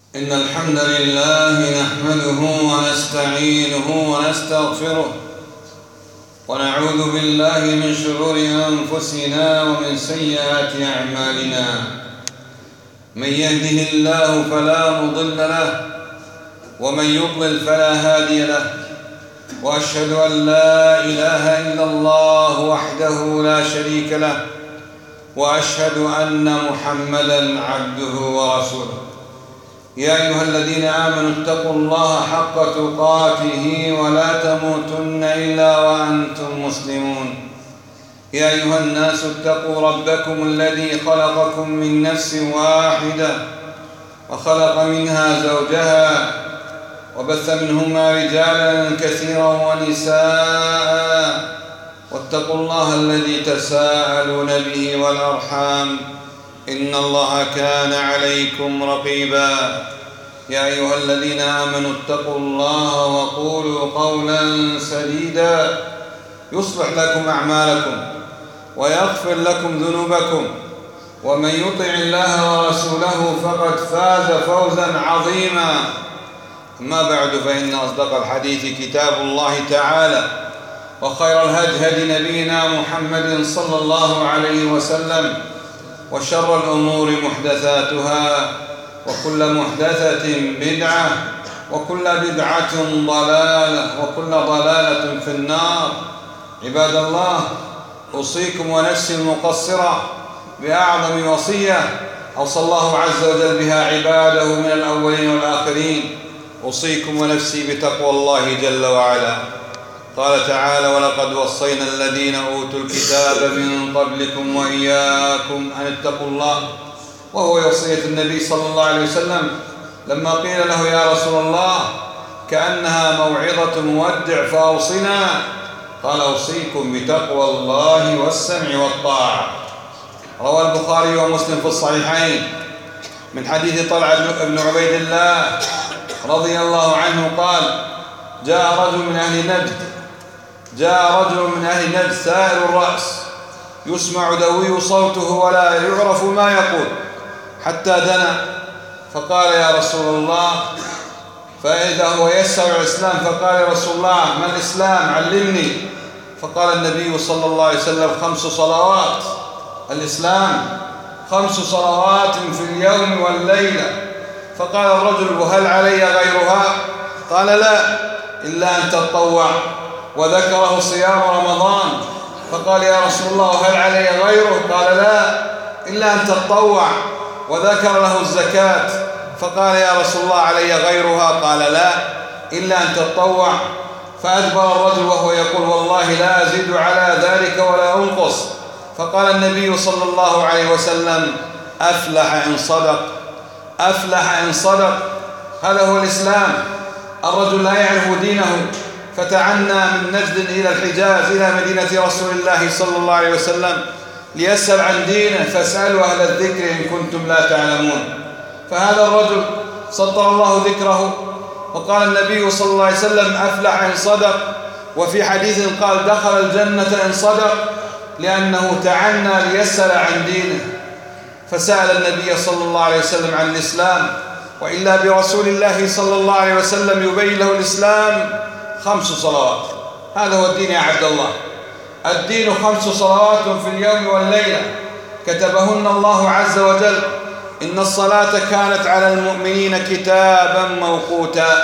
إن الحمد لله نحمده ونستعينه ونستغفره ونعوذ بالله من شرور أنفسنا ومن سيئات أعمالنا. من يهده الله فلا مضل له ومن يضلل فلا هادي له، وأشهد أن لا إله إلا الله وحده لا شريك له، وأشهد أن محمدًا عبده ورسوله. يا أيها الذين آمنوا اتقوا الله حق تقاته ولا تموتن إلا وأنتم مسلمون. يا أيها الناس اتقوا ربكم الذي خلقكم من نفس واحدة وخلق منها زوجها وبث منهما رجالا كثيرا ونساء، واتقوا الله الذي تساءلون به والأرحام إن الله كان عليكم رقيبا. يا أيها الذين آمنوا اتقوا الله وقولوا قولا سديدا يصلح لكم أعمالكم ويغفر لكم ذنوبكم، ومن يطع الله ورسوله فقد فاز فوزا عظيما. أما بعد، فإن أصدق الحديث كتاب الله تعالى، وخير الهدي هدي نبينا محمد صلى الله عليه وسلم، وشر الأمور محدثاتها، وكل محدثة بدعة، وكل بدعة ضلالة، وكل ضلالة في النار. عباد الله، أوصيكم ونفسي المقصرة بأعظم وصية أوصى الله عز وجل بها عباده من الأولين والآخرين. أوصيكم ونفسي بتقوى الله جل وعلا. قال تعالى: ولقد وصينا الذين أوتوا الكتاب من قبلكم وإياكم أن اتقوا الله. وهو وصية النبي صلى الله عليه وسلم لما قيل له: يا رسول الله، كأنها موعظة مودع فأوصنا. قال: أوصيكم بتقوى الله والسمع والطاعة. روى البخاري ومسلم في الصحيحين من حديث طلحة بن عبيد الله رضي الله عنه قال: جاء رجل من أهل نجد سائر الرأس، يسمع دوي صوته ولا يعرف ما يقول، حتى دنا فقال: يا رسول الله. فإذا هو يسأل الإسلام فقال: يا رسول الله، ما الإسلام؟ علمني. فقال النبي صلى الله عليه وسلم: 5 صلوات. الإسلام 5 صلوات في اليوم والليلة. فقال الرجل: وهل علي غيرها؟ قال: لا، إلا أن تتطوع. وذكره صيام رمضان. فقال: يا رسول الله، هل علي غيره؟ قال: لا، إلا أن تتطوع. وذكر له الزكاة. فقال: يا رسول الله، علي غيرها؟ قال: لا، إلا أن تتطوع. فأدبر الرجل وهو يقول: والله لا أزيد على ذلك ولا أنقص. فقال النبي صلى الله عليه وسلم: أفلح إن صدق، أفلح إن صدق. هذا هو الإسلام. الرجل لا يعرف دينه فتعنى من نجد إلى الحجاز إلى مدينة رسول الله صلى الله عليه وسلم ليسأل عن دينه، فاسألوا أهل الذكر إن كنتم لا تعلمون. فهذا الرجل سطر الله ذكره، وقال النبي صلى الله عليه وسلم: أفلح إن صدق. وفي حديث قال: دخل الجنة إن صدق، لأنه تعنى ليسأل عن دينه. فسأل النبي صلى الله عليه وسلم عن الإسلام، وإلا برسول الله صلى الله عليه وسلم يبين له الإسلام 5 صلوات. هذا هو الدين يا عبد الله. الدين 5 صلوات في اليوم والليلة كتبهن الله عز وجل. إن الصلاة كانت على المؤمنين كتابا موقوتا.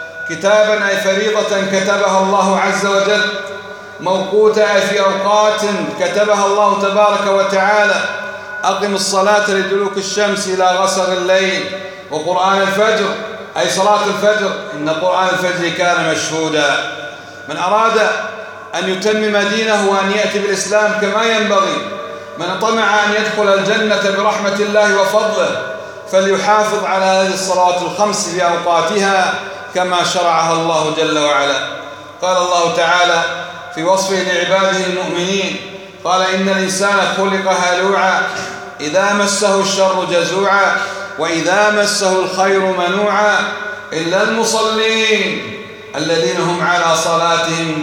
كتابا أي فريضة كتبها الله عز وجل، موقوتا أي في أوقات كتبها الله تبارك وتعالى. أقم الصلاة لدلوك الشمس إلى غسق الليل، وقرآن الفجر أي صلاة الفجر، إن قرآن الفجر كان مشهودا. من أراد أن يتمم دينه وأن يأتي بالإسلام كما ينبغي، من طمع أن يدخل الجنة برحمة الله وفضله، فليحافظ على هذه الصلوات ال5 في أوقاتها كما شرعها الله جل وعلا. قال الله تعالى في وصفه لعباده المؤمنين: قال: إن الإنسان خلق هلوعا، إذا مسه الشر جزوعا، وإذا مسه الخير منوعا، إلا المصلين الذين هم على صلاتهم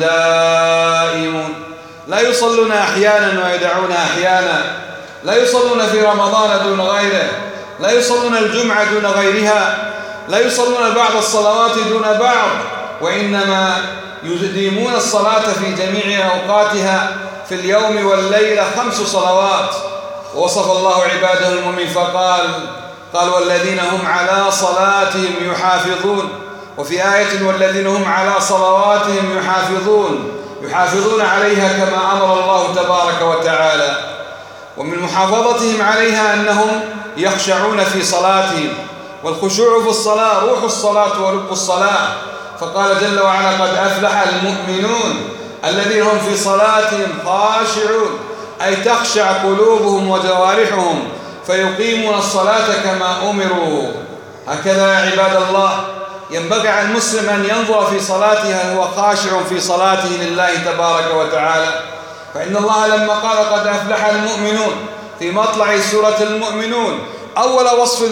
دائمون. لا يصلون أحيانا ويدعون أحيانا، لا يصلون في رمضان دون غيره، لا يصلون الجمعة دون غيرها، لا يصلون بعض الصلوات دون بعض، وإنما يديمون الصلاة في جميع أوقاتها في اليوم والليلة 5 صلوات. ووصف الله عباده المؤمنين فقال والذين هم على صلاتهم يحافظون، وفي آية والذين هم على صلواتهم يحافظون عليها كما أمر الله تبارك وتعالى. ومن محافظتهم عليها أنهم يخشعون في صلاتهم، والخشوع في الصلاة روح الصلاة ولب الصلاة. فقال جل وعلا قد أفلح المؤمنون الذين هم في صلاتهم خاشعون، أي تخشع قلوبهم وجوارحهم فيقيمون الصلاة كما أمروا. هكذا يا عباد الله ينبغي على المسلم أن ينظر في صلاته هل هو خاشع في صلاته لله تبارك وتعالى. فإن الله لما قال قد أفلح المؤمنون في مطلع سورة المؤمنون أول وصف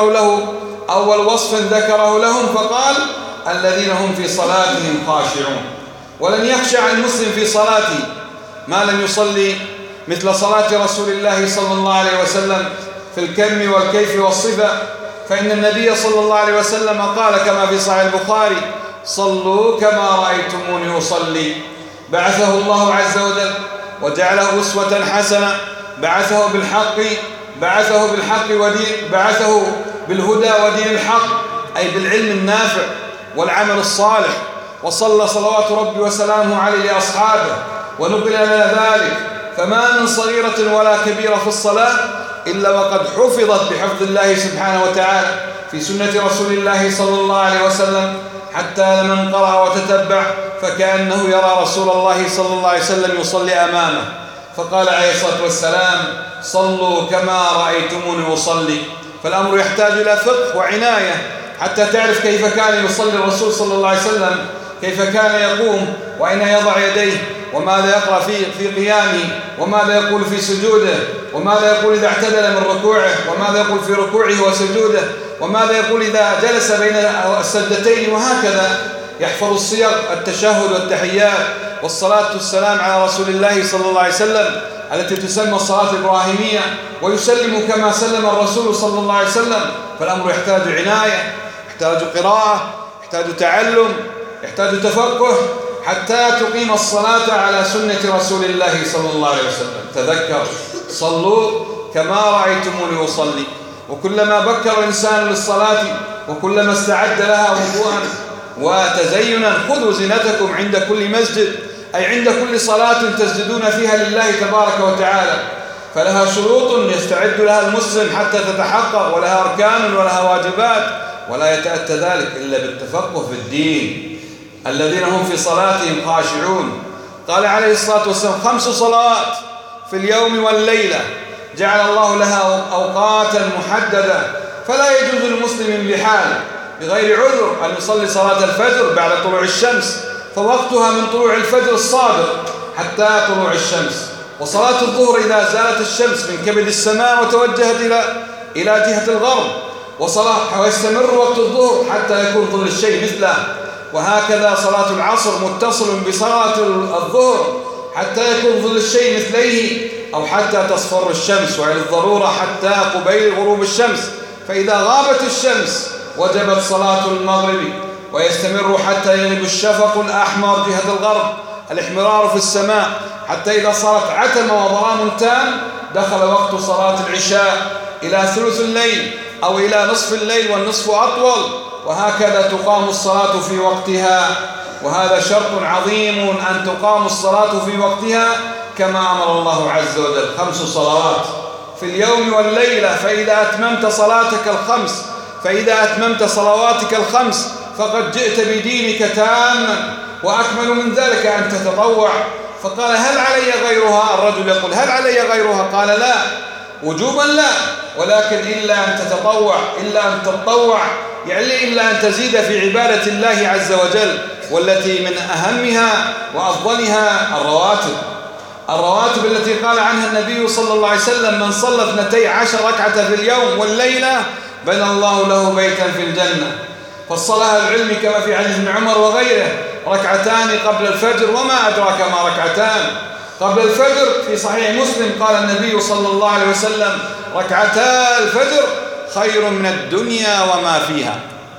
ذكره لهم فقال الذين هم في صلاتهم خاشعون. ولن يخشع المسلم في صلاته ما لم يصلي مثل صلاة رسول الله صلى الله عليه وسلم في الكم والكيف والصفة. فإن النبي صلى الله عليه وسلم قال كما في صحيح البخاري صلوا كما رأيتموني أصلي. بعثه الله عز وجل وجعله أسوة حسنة، بعثه بالهدى ودين الحق، أي بالعلم النافع والعمل الصالح. وصلى صلوات ربي وسلامه عليه لأصحابه، ونقل لنا ذلك. فما من صغيرة ولا كبيرة في الصلاة إلا وقد حفظت بحفظ الله سبحانه وتعالى في سنة رسول الله صلى الله عليه وسلم، حتى من قرأ وتتبع فكأنه يرى رسول الله صلى الله عليه وسلم يصلي أمامه. فقال عليه الصلاة والسلام صلوا كما رأيتموني أصلي. فالأمر يحتاج إلى فقه وعناية حتى تعرف كيف كان يصلي الرسول صلى الله عليه وسلم، كيف كان يقوم وأين يضع يديه، وماذا يقرأ في قيامه، وماذا يقول في سجوده، وماذا يقول إذا اعتدل من ركوعه، وماذا يقول في ركوعه وسجوده، وماذا يقول إذا جلس بين السجدتين. وهكذا يحفظ الصيغ التشهد والتحيات والصلاة والسلام على رسول الله صلى الله عليه وسلم التي تسمى الصلاة الإبراهيمية، ويسلم كما سلم الرسول صلى الله عليه وسلم. فالأمر يحتاج عناية، يحتاج قراءة، يحتاج تعلم، يحتاج تفقه حتى تقيم الصلاة على سنة رسول الله صلى الله عليه وسلم. تذكر صلوا كما رأيتموني أصلي. وكلما بكر الإنسان للصلاة وكلما استعد لها وضوءا وتزينا خذوا زينتكم عند كل مسجد، أي عند كل صلاة تسجدون فيها لله تبارك وتعالى. فلها شروط يستعد لها المسلم حتى تتحقق، ولها أركان ولها واجبات، ولا يتأتى ذلك إلا بالتفقه في الدين. الذين هم في صلاتهم خاشعون. قال عليه الصلاة والسلام 5 صلوات في اليوم والليلة جعل الله لها أوقاتا محددة، فلا يجوز للمسلم بحال بغير عذر أن يصلي صلاة الفجر بعد طلوع الشمس، فوقتها من طلوع الفجر الصادق حتى طلوع الشمس. وصلاة الظهر إذا زالت الشمس من كبد السماء وتوجهت إلى جهة الغرب، ويستمر وقت الظهر حتى يكون ظل الشيء مثله. وهكذا صلاة العصر متصل بصلاة الظهر حتى يكون ظل الشيء مثليه، أو حتى تصفر الشمس، وعلى الضرورة حتى قبيل غروب الشمس. فإذا غابت الشمس وجبت صلاة المغرب، ويستمر حتى يغيب الشفق الأحمر جهة الغرب، الاحمرار في السماء، حتى إذا صارت عتمة وظلام تام دخل وقت صلاة العشاء إلى ثلث الليل أو إلى نصف الليل، والنصف أطول. وهكذا تقام الصلاة في وقتها. وهذا شرط عظيم أن تقام الصلاة في وقتها كما أمر الله عز وجل. 5 صلوات في اليوم والليلة. فإذا أتممت صلواتك الخمس فقد جئت بدينك تاما. وأكمل من ذلك أن تتطوع. فقال هل علي غيرها؟ الرجل يقول هل علي غيرها؟ قال لا، وجوبا لا، ولكن إلا أن تتطوع يعني إلا أن تزيد في عبادة الله عز وجل، والتي من أهمها وأفضلها الرواتب التي قال عنها النبي صلى الله عليه وسلم من صلى 12 ركعة في اليوم والليلة بنى الله له بيتا في الجنة. فصلها العلم كما في حديث ابن عمر وغيره 2 قبل الفجر، وما أدراك ما 2 قبل الفجر. في صحيح مسلم قال النبي صلى الله عليه وسلم 2 الفجر خير من الدنيا وما فيها.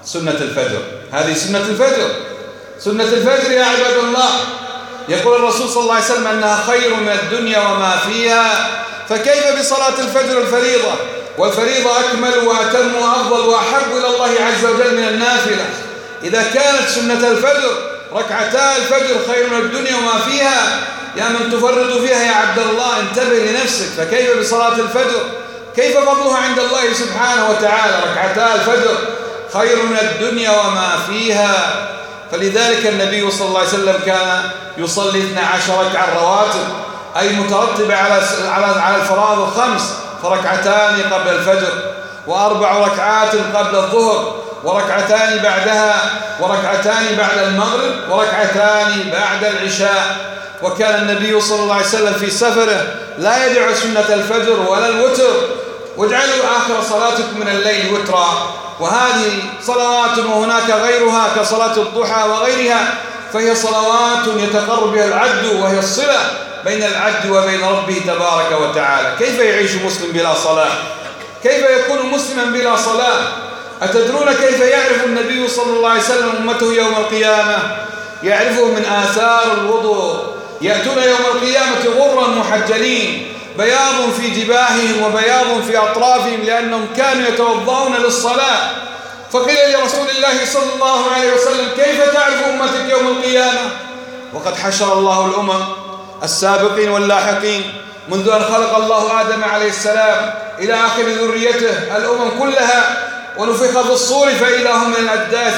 سنة الفجر. هذه سنة الفجر، سنة الفجر يا عباد الله. يقول الرسول صلى الله عليه وسلم أنها خير من الدنيا وما فيها، فكيف بصلاة الفجر الفريضة؟ والفريضة أكمل وأتم وأفضل وأحب إلى الله عز وجل من النافلة. إذا كانت سنة الفجر ركعتا الفجر خير من الدنيا وما فيها، يا من تفرط فيها يا عبد الله انتبه لنفسك. فكيف بصلاة الفجر؟ كيف فضلها عند الله سبحانه وتعالى؟ ركعتا الفجر خير من الدنيا وما فيها. فلذلك النبي صلى الله عليه وسلم كان يصلي 12 ركعة رواتب، أي مترتبة على الفرائض الخمس، فركعتان قبل الفجر، وأربع ركعات قبل الظهر، وركعتان بعدها، وركعتان بعد المغرب، وركعتان بعد العشاء. وكان النبي صلى الله عليه وسلم في سفره لا يدع سنة الفجر ولا الوتر. واجعلوا آخر صلاتكم من الليل وترا. وهذه صلوات وهناك غيرها كصلاة الضحى وغيرها، فهي صلوات يتقرب بها العبد، وهي الصلة بين العبد وبين ربه تبارك وتعالى. كيف يعيش مسلم بلا صلاة؟ كيف يكون مسلما بلا صلاة؟ أتدرون كيف يعرف النبي صلى الله عليه وسلم أمته يوم القيامة؟ يعرفه من آثار الوضوء. يأتون يوم القيامة غرا محجلين، بياض في جباههم وبياض في أطرافهم، لأنهم كانوا يتوضؤون للصلاة. فقيل لرسول الله صلى الله عليه وسلم: كيف تعرف أمتك يوم القيامة؟ وقد حشر الله الأمم السابقين واللاحقين منذ أن خلق الله آدم عليه السلام إلى آخر ذريته الأمم كلها، ونفخ في الصور فإذا هم من الأجداث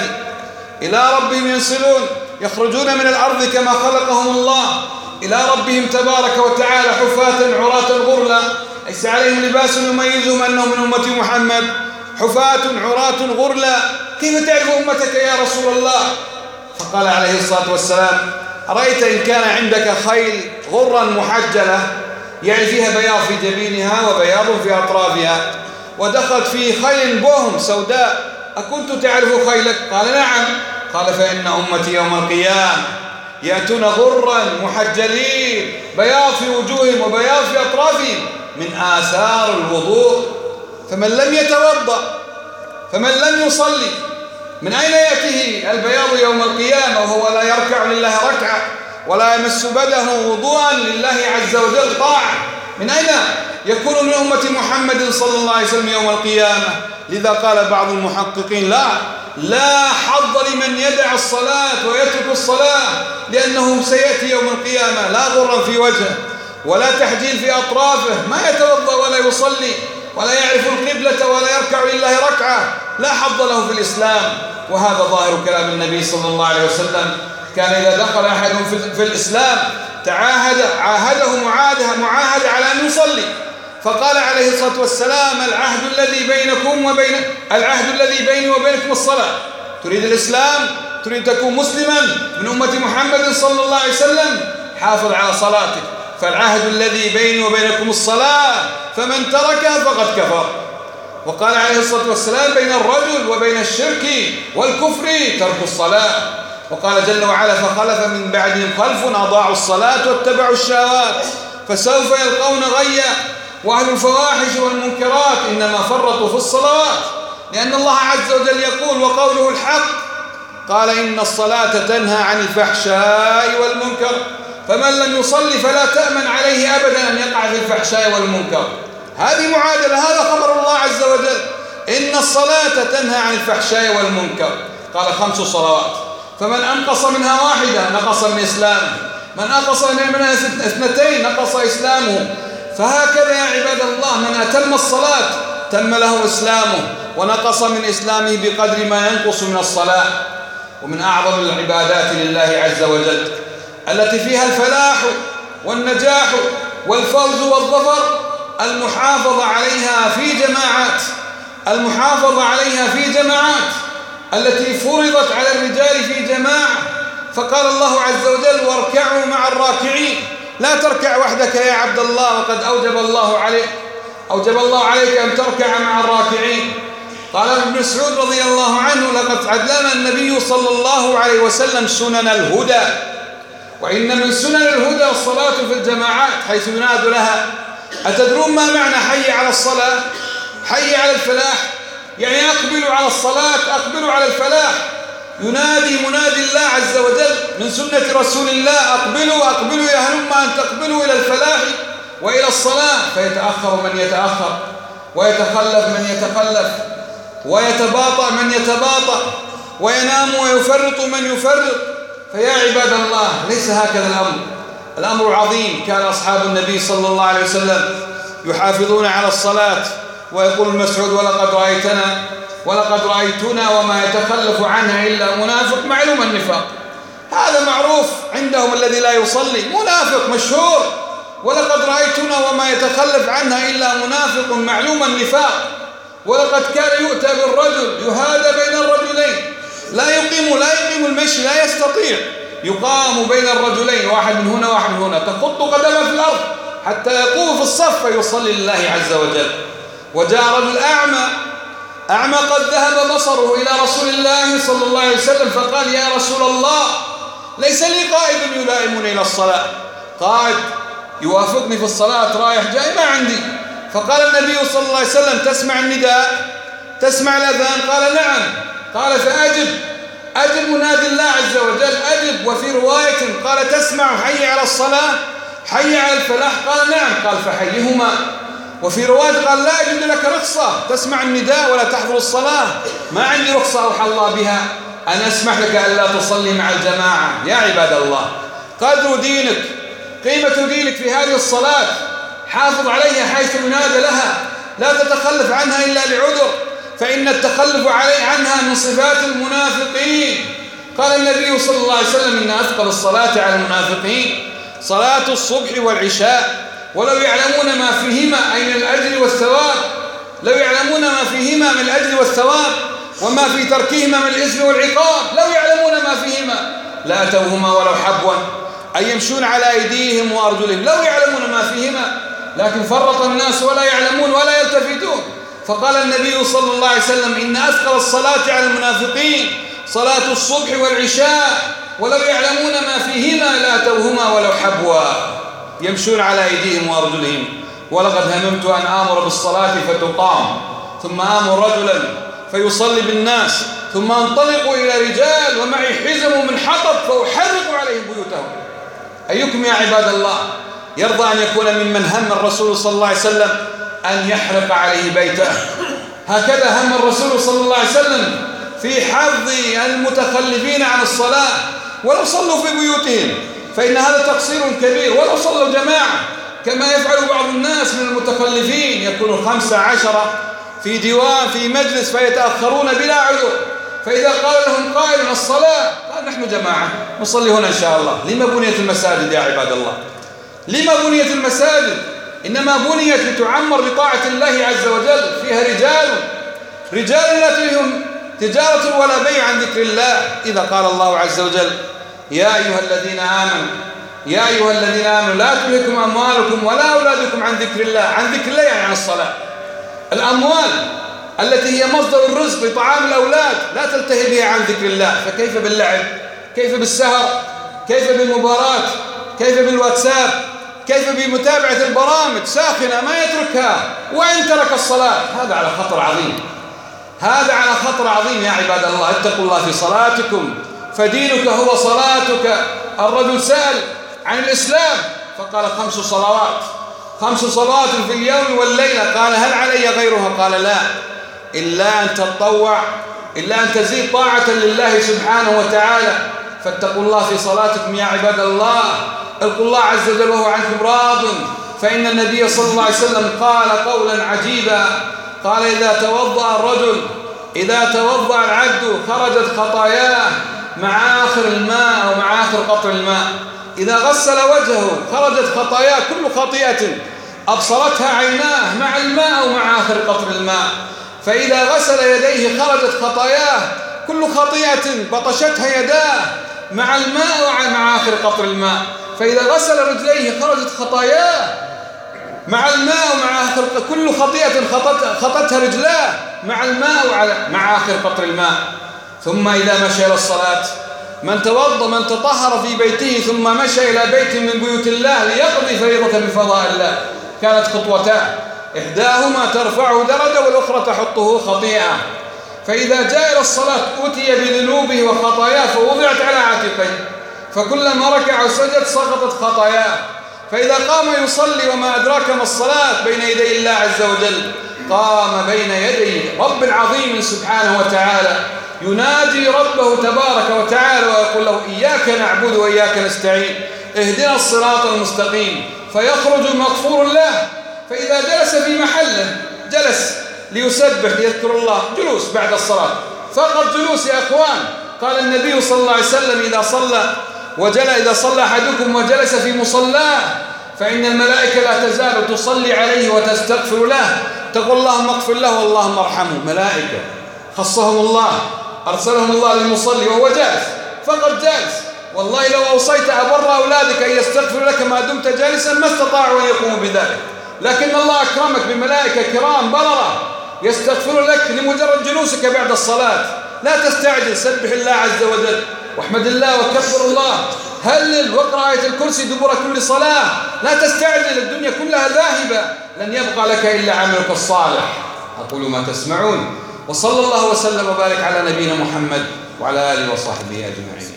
إلى ربهم ينسلون، يخرجون من الأرض كما خلقهم الله إلى ربهم تبارك وتعالى حفاة عراة غرلا، ليس عليهم لباس يميزهم أنهم من أمة محمد، حفاة عراة غرلا. كيف تعرف أمتك يا رسول الله؟ فقال عليه الصلاة والسلام: أرأيت إن كان عندك خيل غرا محجلة، يعني فيها بياض في جبينها وبياض في أطرافها، ودخلت في خيل بهم سوداء، أكنت تعرف خيلك؟ قال: نعم. قال: فإن أمتي يوم القيامة يأتون غرا محجلين، بياض في وجوههم وبياض في أطرافهم من آثار الوضوء. فمن لم يتوضأ، فمن لم يصلي، من أين يأتيه البياض يوم القيامة وهو لا يركع لله ركعة ولا يمس بدنه وضوءا لله عز وجل طاعة؟ من أين يكون من أمة محمد صلى الله عليه وسلم يوم القيامة؟ لذا قال بعض المحققين: لا حظ لمن يدع الصلاة ويترك الصلاة، لأنه سيأتي يوم القيامة لا غرا في وجهه ولا تحجيل في أطرافه، ما يتوضأ ولا يصلي ولا يعرف القبلة ولا يركع لله ركعة، لا حظ له في الإسلام. وهذا ظاهر كلام النبي صلى الله عليه وسلم. كان إذا دخل أحد في الإسلام عاهده معاهدة على أن يصلي، فقال عليه الصلاة والسلام: العهد الذي بيني وبينكم الصلاة. تريد الإسلام؟ تريد تكون مسلما من أمة محمد صلى الله عليه وسلم؟ حافظ على صلاتك، فالعهد الذي بيني وبينكم الصلاة، فمن تركها فقد كفر. وقال عليه الصلاة والسلام: بين الرجل وبين الشرك والكفر ترك الصلاة. وقال جل وعلا: فخلف من بعدهم خلف أضاعوا الصلاة واتبعوا الشهوات فسوف يلقون غيا. وأهل الفواحش والمنكرات إنما فرطوا في الصلوات، لأن الله عز وجل يقول وقوله الحق، قال: إن الصلاة تنهى عن الفحشاء والمنكر، فمن لم يصلي فلا تأمن عليه أبدا أن يقع في الفحشاء والمنكر. هذه معادلة، هذا خبر الله عز وجل: إن الصلاة تنهى عن الفحشاء والمنكر. قال: 5 صلوات، فمن أنقص منها واحدة نقص من إسلامه، من أنقص منها 2 نقص إسلامه. فهكذا يا عباد الله، من أتم الصلاة تم له إسلامه، ونقص من إسلامه بقدر ما ينقص من الصلاة. ومن أعظم العبادات لله عز وجل التي فيها الفلاح والنجاح والفوز والظفر المحافظة عليها في جماعات، التي فرضت على الرجال في جماعة. فقال الله عز وجل: واركعوا مع الراكعين. لا تركع وحدك يا عبد الله، وقد أوجب الله عليك أن تركع مع الراكعين. قال ابن مسعود رضي الله عنه: لقد علمنا النبي صلى الله عليه وسلم سنن الهدى، وإن من سنن الهدى الصلاة في الجماعات حيث ينادى لها. أتدرون ما معنى حي على الصلاة؟ حي على الفلاح، يعني أقبلوا على الصلاة، أقبلوا على الفلاح. ينادي منادي الله عز وجل من سنة رسول الله: أقبلوا أقبلوا يا هلم أن تقبلوا إلى الفلاح وإلى الصلاة. فيتأخر من يتأخر، ويتخلف من يتخلف، ويتباطأ من يتباطأ، وينام ويفرط من يفرط. فيا عباد الله، ليس هكذا الأمر. الأمر عظيم. كان أصحاب النبي صلى الله عليه وسلم يحافظون على الصلاة. ويقول المسعود: ولقد رأيتنا وما يتخلف عنها إلا منافق معلوم النفاق. هذا معروف عندهم، الذي لا يصلي منافق مشهور. ولقد رأيتنا وما يتخلف عنها إلا منافق معلوم النفاق. ولقد كان يؤتى بالرجل يهادى بين الرجلين، لا يقيم المشي، لا يستطيع، يقام بين الرجلين، واحد من هنا واحد من هنا، تخط قدمه في الأرض حتى يقوم في الصف فيصلي لله عز وجل. وجاء رجل أعمى قد ذهب بصره إلى رسول الله صلى الله عليه وسلم فقال: يا رسول الله، ليس لي قائد يلائمني إلى الصلاة، قائد يوافقني في الصلاة رايح جاي ما عندي. فقال النبي صلى الله عليه وسلم: تسمع النداء؟ تسمع الأذان؟ قال: نعم. قال: أجب منادي الله عز وجل، أجب. وفي رواية قال: تسمع حي على الصلاة، حي على الفلاح؟ قال: نعم. قال: فحيهما. وفي رواية قال: لا أجد لك رخصة، تسمع النداء ولا تحضر الصلاة؟ ما عندي رخصة أوحى الله بها أن أسمح لك ألا تصلي مع الجماعة. يا عباد الله، قدر دينك، قيمة دينك في هذه الصلاة، حافظ عليها حيث ينادى لها، لا تتخلف عنها إلا لعذر، فإن التخلف عنها من صفات المنافقين. قال النبي صلى الله عليه وسلم: إن أثقل الصلاة على المنافقين صلاة الصبح والعشاء، ولو يعلمون ما فيهما أي من الأجر والثواب، لو يعلمون ما فيهما من الأجر والثواب وما في تركهما من الإثم والعقاب، لو يعلمون ما فيهما لأتوهما ولو حبوا، أي يمشون على أيديهم وأرجلهم، لو يعلمون ما فيهما، لكن فرط الناس ولا يعلمون ولا يلتفتون. فقال النبي صلى الله عليه وسلم: إن أثقل الصلاة على المنافقين صلاة الصبح والعشاء، ولو يعلمون ما فيهما لأتوهما ولو حبوا، يمشون على أيديهم وأرجلهم. ولقد هممت أن آمر بالصلاة فتقام، ثم آمر رجلا فيصلي بالناس، ثم أنطلق إلى رجال ومعي حزم من حطب فأحرق عليهم بيوتهم. أيكم يا عباد الله يرضى أن يكون ممن هم الرسول صلى الله عليه وسلم أن يحرق عليه بيته؟ هكذا هم الرسول صلى الله عليه وسلم في حظ المتخلفين عن الصلاة. ولو صلوا في بيوتهم فإن هذا تقصير كبير، ولو صلوا جماعة كما يفعل بعض الناس من المتخلفين، يكون 15 في ديوان في مجلس فيتأخرون بلا عذر، فإذا قال لهم قائل الصلاة قال: نحن جماعة نصلي هنا إن شاء الله. لما بنيت المساجد يا عباد الله؟ لما بنيت المساجد؟ إنما بنيت لتعمر بطاعة الله عز وجل، فيها رجال لا تلههم تجارة ولا بيع عن ذكر الله. إذا قال الله عز وجل: يا أيها الذين آمنوا لا تلهكم أموالكم ولا أولادكم عن ذكر الله. عن ذكر الله يعني عن الصلاة. الأموال التي هي مصدر الرزق لطعام الأولاد لا تلتهي بها عن ذكر الله، فكيف باللعب؟ كيف بالسهر؟ كيف بالمباراة؟ كيف بالواتساب؟ كيف بمتابعة البرامج ساخنة ما يتركها وإن ترك الصلاة؟ هذا على خطر عظيم، هذا على خطر عظيم. يا عباد الله، اتقوا الله في صلاتكم فدينك هو صلاتك. الرجل سأل عن الإسلام فقال: 5 صلوات، 5 صلوات في اليوم والليلة. قال: هل علي غيرها؟ قال: لا، إلا أن تتطوع، إلا أن تزيد طاعة لله سبحانه وتعالى. فاتقوا الله في صلاتكم يا عباد الله. اتقوا الله عز وجل وهو عنكم راض. فإن النبي صلى الله عليه وسلم قال قولا عجيبا، قال: إذا توضأ العبد خرجت خطاياه مع آخر الماء أو مع آخر قطر الماء. إذا غسل وجهه خرجت خطاياه، كل خطيئة أبصرتها عيناه مع الماء أو مع آخر قطر الماء. فإذا غسل يديه خرجت خطاياه، كل خطيئة بطشتها يداه مع الماء أو مع آخر قطر الماء. فإذا غسل رجليه خرجت خطاياه مع الماء ومع آخر، كل خطيئة خطتها رجلاه مع الماء مع آخر قطر الماء. ثم إذا مشى إلى الصلاة، من تطهر في بيته ثم مشى إلى بيت من بيوت الله ليقضي فريضة من فضائل الله، كانت خطوتان. إحداهما ترفعه درجة والأخرى تحطه خطيئة. فإذا جاء إلى الصلاة أتي بذنوبه وخطاياه فوضعت على عاتقيه، فكلما ركع وسجد سقطت خطاياه. فإذا قام يصلي وما أدراك ما الصلاة بين يدي الله عز وجل، قام بين يدي رب عظيم سبحانه وتعالى ينادي ربه تبارك وتعالى ويقول له إياك نعبد وإياك نستعين اهدنا الصراط المستقيم، فيخرج مغفور له. فإذا جلس في محله جلس ليسبح ليذكر الله، جلوس بعد الصلاة فقط جلوس يا أخوان. قال النبي صلى الله عليه وسلم إذا صلى أحدكم وجلس في مصلاه فإن الملائكة لا تزال تصلي عليه وتستغفر له، تقول اللهم اغفر له واللهم ارحمه. ملائكة خصهم الله، أرسلهم الله للمصلي وهو جالس، فقط جالس. والله لو أوصيت أبر أولادك أن يستغفر لك ما دمت جالسا ما استطاعوا أن يقوموا بذلك، لكن الله أكرمك بملائكة كرام بررة يستغفر لك لمجرد جلوسك بعد الصلاة. لا تستعجل، سبح الله عز وجل واحمد الله وكبر الله، هلل واقرأ آية الكرسي دبر كل صلاة. لا تستعجل، الدنيا كلها ذاهبة، لن يبقى لك إلا عملك الصالح. أقول ما تسمعون، وصلى الله وسلم وبارك على نبينا محمد وعلى آله وصحبه أجمعين.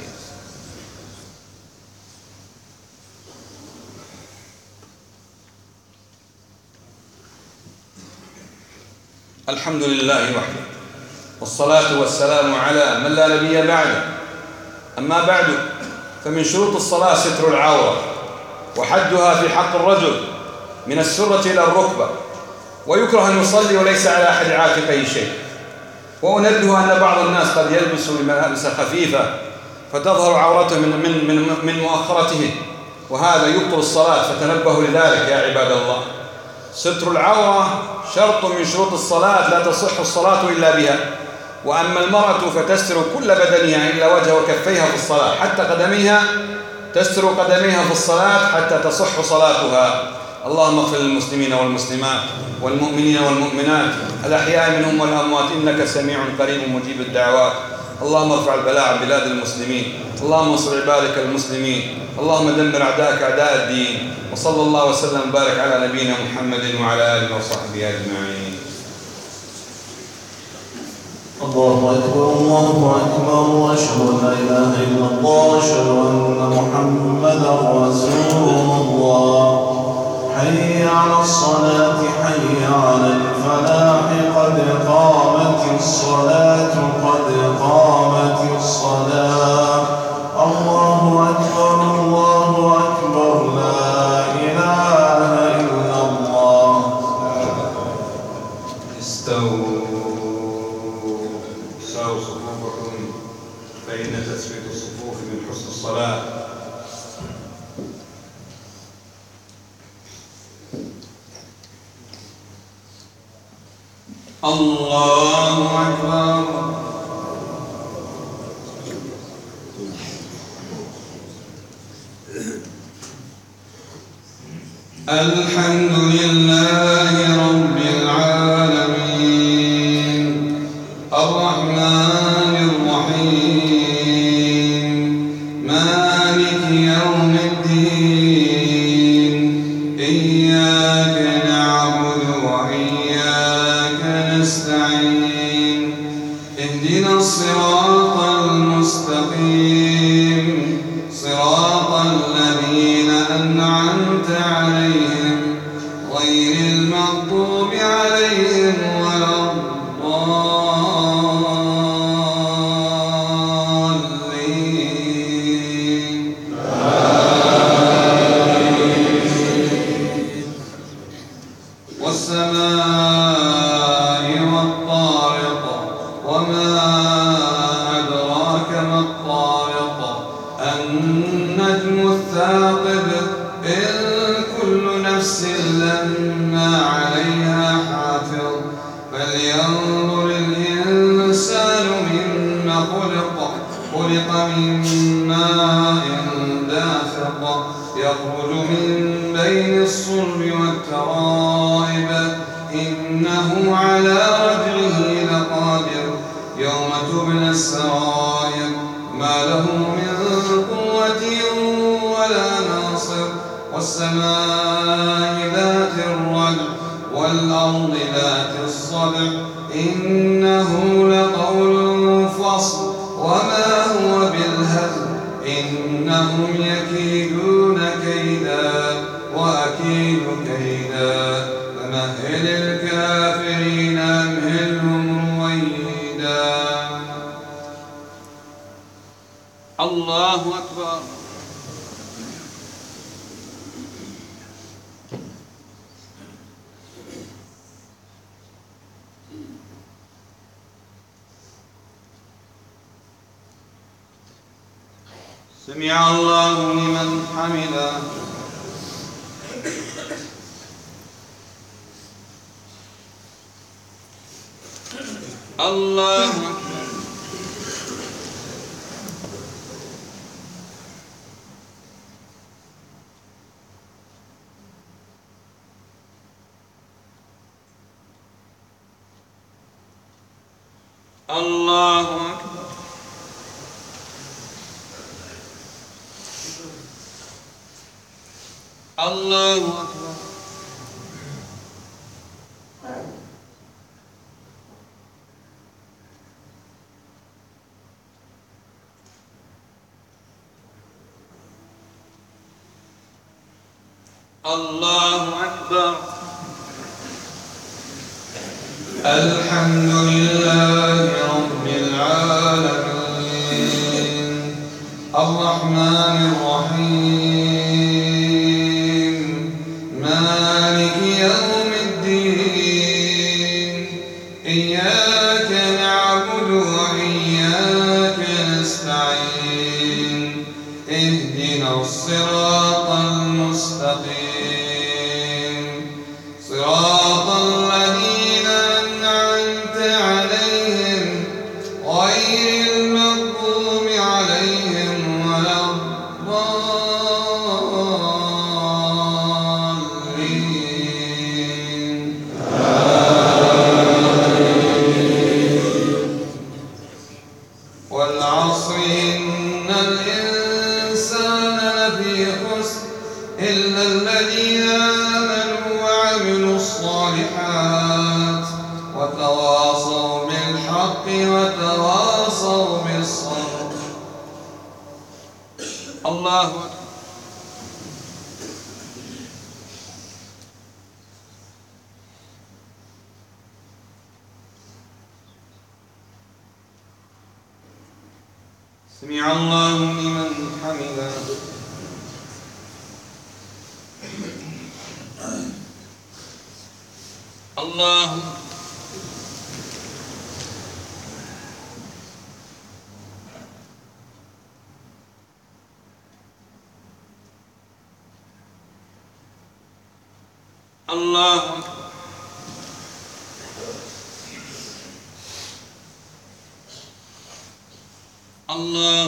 الحمد لله وحده، والصلاة والسلام على من لا نبي بعده. أما بعد، فمن شروط الصلاة ستر العورة، وحدها في حق الرجل من السرة إلى الركبة، ويكره أن يصلي وليس على أحد عاتقه شيء. وأنبه أن بعض الناس قد يلبس ملابس خفيفة فتظهر عورته من مؤخرته، وهذا يبطل الصلاة، فتنبهوا لذلك يا عباد الله. ستر العورة شرط من شروط الصلاة، لا تصح الصلاة إلا بها. وأما المرأة فتستر كل بدنها إلا وجه وكفيها في الصلاة، حتى قدميها تستر قدميها في الصلاة حتى تصح صلاتها. اللهم اغفر للمسلمين والمسلمات والمؤمنين والمؤمنات الأحياء منهم والأموات، إنك سميع قريب مجيب الدعوات. اللهم ارفع البلاء عن بلاد المسلمين، اللهم انصر عبادك المسلمين، اللهم دمر أعداءك أعداء الدين. وصلى الله وسلم وبارك على نبينا محمد وعلى آله وصحبه أجمعين. الله أكبر الله أكبر، وأشهد أن لا إله إلا الله، وأشهد أن محمدا رسول الله. حي على الصلاة حي على الفلاح، قد قامت الصلاة قد قامت الصلاة. الله أكبر الله أكبر، لا إله إلا الله. استووا صفوفكم، فإن تثبيت الصفوف من حسن الصلاة. الله أكبر. الحمد لله رب العالمين، الرحمن الرحيم، مالك يوم الدين، إياك نعبد وإياك نستعين، اهدنا الصراط المستقيم، صراط الذين أنعمت عليهم غير المغضوب عليهم ولا الضالين. والسماء والطارق، وما أدراك ما الطارق، النجم الثاقب، إن كل نفس لما عليها حافظ. فلينظر الإنسان مما خلق، خلق من ماء دافق، يخرج من بين الصلب والترائب، إنه على رجعه لقادر. يوم تبلى السرائر، ما له من قوة ولا ناصر. والسماء ذات الرجع، والأرض والأرض ذات الصدع إنه لقول فصل وما هو بالهزل إنهم يكيدون كيدا وأكيد كيدا فمهل الكافرين أمهلهم رويدا. الله أكبر. سمع الله لمن حمده. الله أكبر. الله أكبر. الله أكبر. الله أكبر. الحمد لله رب العالمين الرحمن الرحيم مالك يوم الدين إياك نعبد وإياك نستعين اهدنا الصراط المستقيم صراط الذين أنعمت عليهم غير المغضوب عليهم ولا الضالين. والعصر إن الإنسان لفي خسر إلا الذين آمنوا وعملوا الصالحات وتواصوا بالحق وتواصوا بالصبر. الله أكبر. سمع الله لمن حمده. الله الله أكبر. الله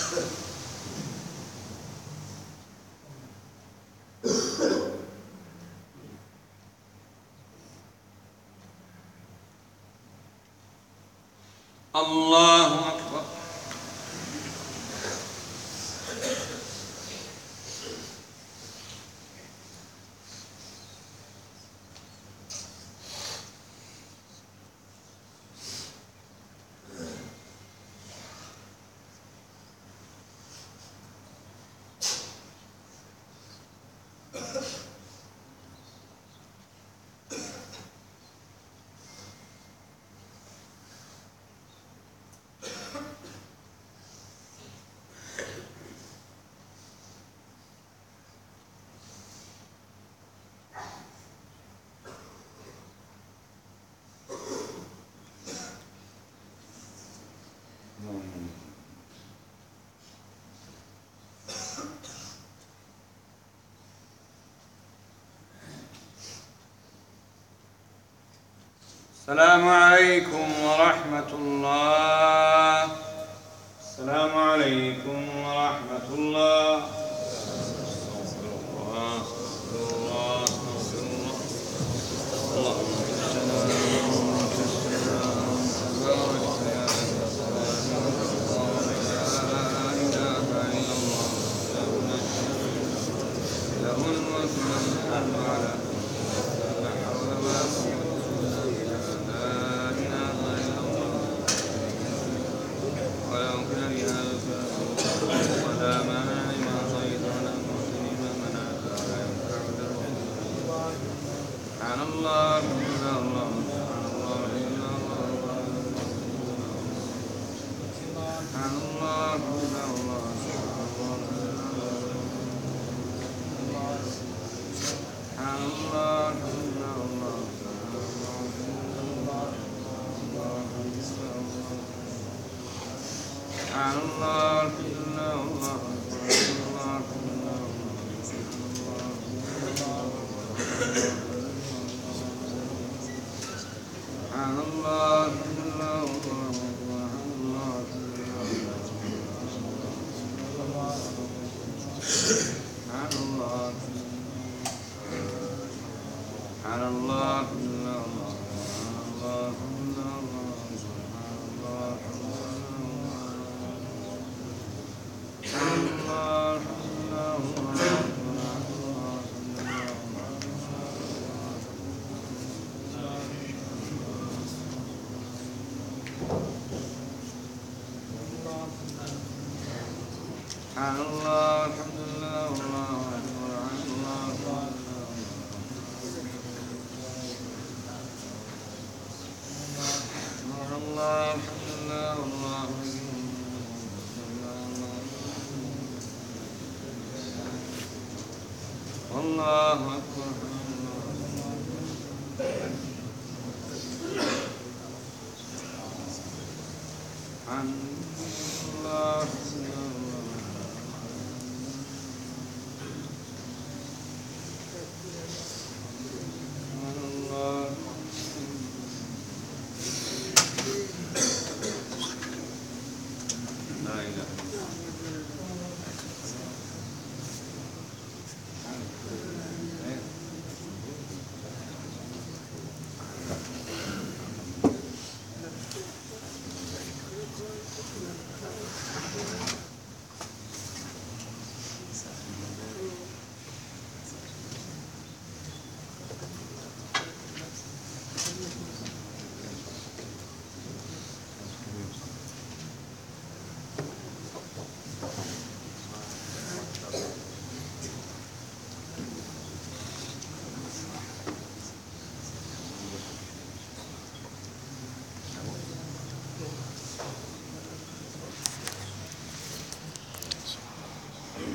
الله أكبر. السلام عليكم ورحمة الله. السلام عليكم ورحمة الله. استغفر الله استغفر الله استغفر الله. اللهم لك السلام ولك السلام تبارك يا ذا الجلال والإكرام. لا إله إلا الله له الملك وله الحمد على كل شيء لا حول ولا قوة Allah